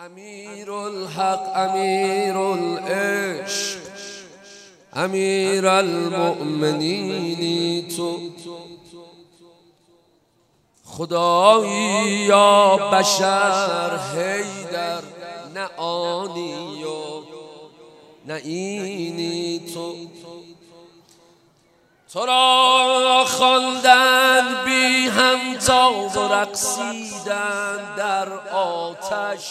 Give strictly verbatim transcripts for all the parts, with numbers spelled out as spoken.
امیر الحق امیر العشق امیر المؤمنینی تو خدایی یا بشر حیدر، نه آنی و نه اینی تو. تو را خواندن بی همتاب و رقصیدن در آتش.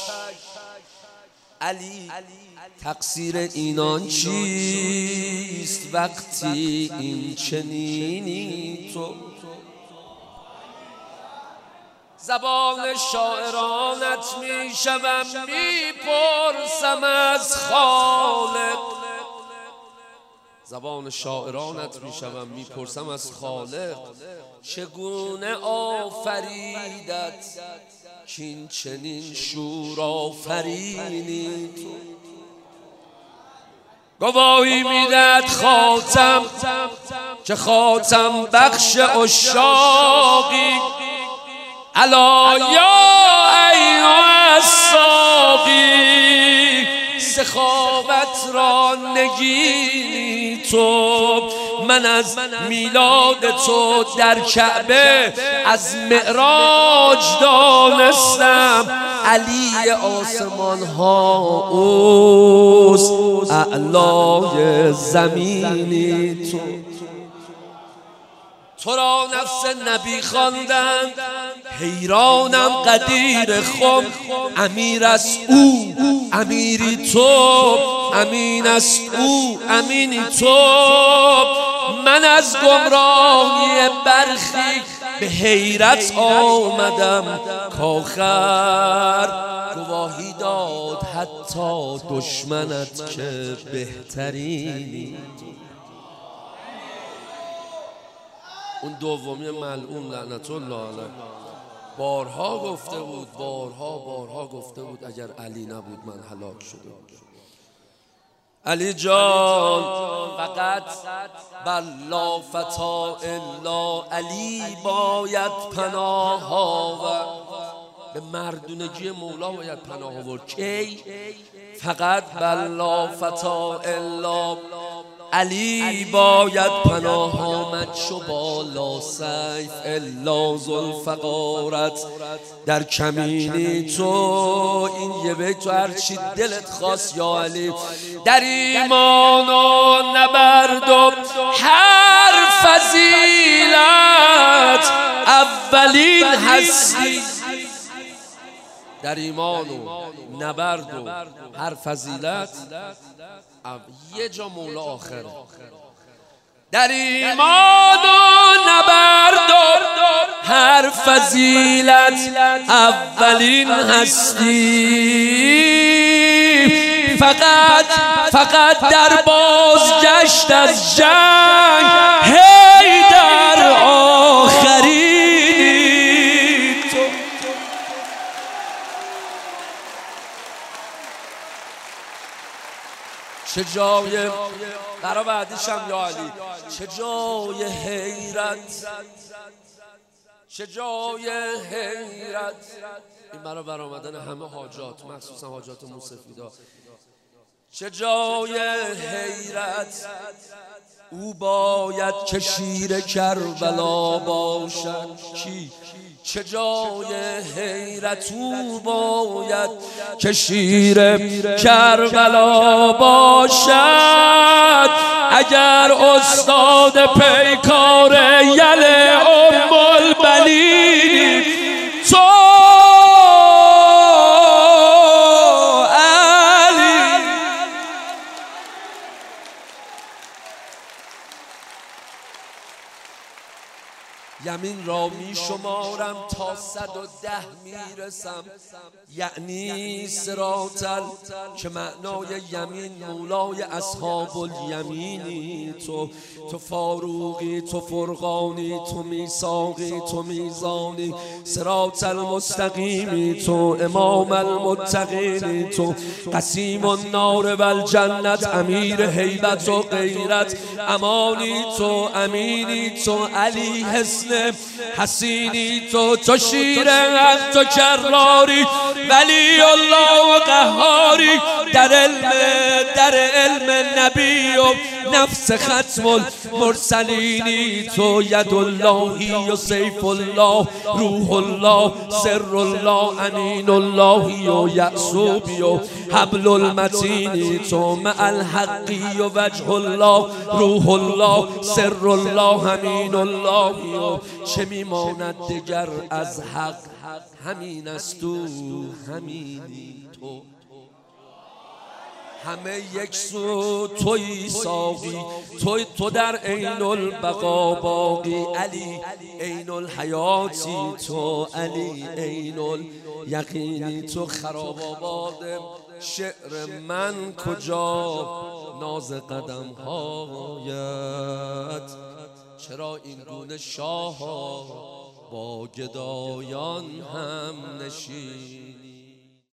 علی تقصیر اینان چیست وقتی این چنینی تو؟ زبان شاعرانت می شوم می پرسم از خالق. زبان شاعرانت می شوم می پرسم از خالق، چگونه آفریدت کین چنین شور آفرینی تو؟ گواهی میدد خاتم که خاتم بخش عشاقی. الا یا ایها الساقی، سخاوت را نگینی تو. من از میلاد تو در کعبه از معراج دانستم. علی آسمان ها اوست، اعلای زمینی تو. تو را نفس نبی خواندند، حیرانم قدیر خم. امیر است او امیری تو، امین است او امینی تو. من از گمراهی برخی به حیرت آمدم، کاخر گواهی داد حتی دشمنت که بهترینی. اون دومی ملعون لعنت الله علیه بارها گفته بود، بارها بارها گفته بود اگر علی نبود من هلاک شده بود. علی جان فقط بلا فتا الا علی باید پناه آورد. به مردونگی مولا باید پناه آورد. کی؟ فقط بلا فتا الا علی باید پناه آمد. شو بالا سیف الا ذوالفقارت در کمینی تو. این یه بیت تو هرچی دلت خواست یا علی، در ایمان و نبرد و هر فضیلت اولین هستی. در ایمان و نبرد و هر فضیلت یه جا مولا آخره. در ایمان و نبرد و هر فضیلت اولین هستی. فقط فقط در بازگشت از جنگ هی در آخرینی تو. چه جای برا بعدیشم یا علی، چه جای حیرت، چه جای حیرت. این برا برآمدن همه حاجات، مخصوصا حاجات موسفیدا. چه جای حیرت، او باید که شیر کربلا باشد. کی؟ چه جای حیرت، او باید که شیر کربلا باشد. اگر استاد پیکار یل ام البنین تو علی. یمین را می شمارم تا صد و ده میرسم، یعنی صراطل که معنای یمین مولای اصحاب الیمینی تو. تو فاروقی، تو فرقانی، تو میثاقی، تو میزانی، صراط المستقیمی تو، امام المتقینی تو، قسیم النار و الجنت، امیر هیبت و غیرت، امانی تو، امینی تو، علی حسن حسینی تو، تو شیر حق تو کراری، ولی الله و در علم در علم نبی و نفس ختم المرسلینی تو، ید اللهی و سیف الله روح الله سر الله امین اللهی و یعصوبی و حبل المتینی تو، مع الحقی و وجه الله روح الله سر الله امین اللهی و چه میماند دگر از حق همین است تو همینی تو، همه یک سو توی ساقی توی تو در عین البقا باقی، علی عین الحیاتی تو، علی عین الیقینی تو. خراب آباد شعر من کجا ناز قدم هایت، چرا این گونه شاه با گدایان هم نشینی.